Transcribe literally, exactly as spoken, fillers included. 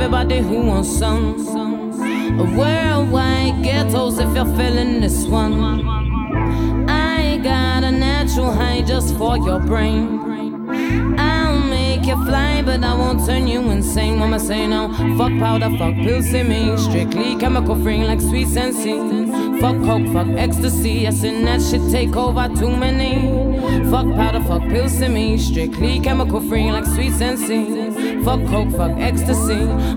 everybody who wants some. Worldwide ghettos if you're feeling this one. I got a natural high just for your brain. I'll make you fly, but I won't turn you insane. What am I saying now? Fuck powder, fuck pills in me. Strictly chemical free like sweet sensei. Fuck coke, fuck ecstasy. I seen that shit take over too many. Fuck powder, fuck pills in me. Strictly chemical free like sweet sensei. Fuck coke, fuck ecstasy.